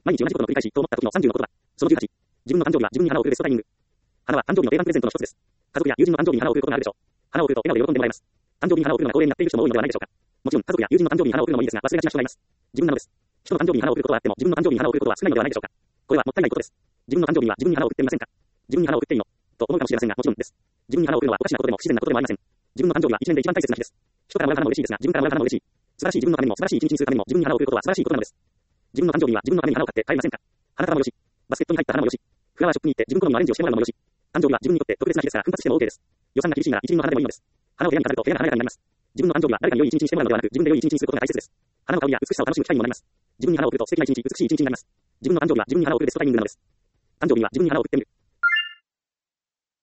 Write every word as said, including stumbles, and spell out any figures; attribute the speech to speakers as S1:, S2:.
S1: 毎日同じことの繰り返しと思った時のさんじゅうの言葉。そのじゅうはち。自分の誕生日は自分に花を贈るベストタイミング。花は誕生日の定番プレゼントの一つです。家族や友人の誕生日に花を贈ることがあるでしょう。花を贈ると笑顔で喜んでもらえます。誕生日に花を贈るのが恒例になっている人も多いのではないでしょうか。もちろん家族や友人の誕生日に花を贈るのもいいですが、忘れがちな人がいます。自分なのです。人の誕生日に花を贈ることはあっても、自分の誕生日に花を贈ることは少ないのではないでしょうか。これはもったいないことです。自分の誕生日には自分に花を贈っていませんか。自分に花を贈っていいのと思うかもしれませんが、もちろんです。自分に花を贈るのはおかしなことでも不自然なことでもありません。自分の誕生日は一年で一番大切な日です。人からもらう花も嬉しいですが、自分からもらう花も嬉しい。素晴らしい自分のためにも素晴らしい一日にするためにも自分に花を贈ることは素晴らしいことなのです。自分の誕生日には自分のために花を買って帰りませんか。花束もよし、バスケットに入った花もよし、フラワーショップに行って自分好みのアレンジをしてもらうのもよし。誕生日は自分にとって特別な日ですから奮発しても OK です。予算が厳しいなら一輪の花でもいいのです。花を部屋に飾ると部屋が華やかになります。自分の誕生日は誰かに良い一日にしてもらうのではなく、自分で良い一日にすることが大切です。花の香りや美しさを楽しむ機会にもなります。自分に花を贈ると素敵な一日、美しい一日になります。自分の誕生日は自分に花を贈るベストタイミングなのです。誕生日には自分に花を贈ってみる。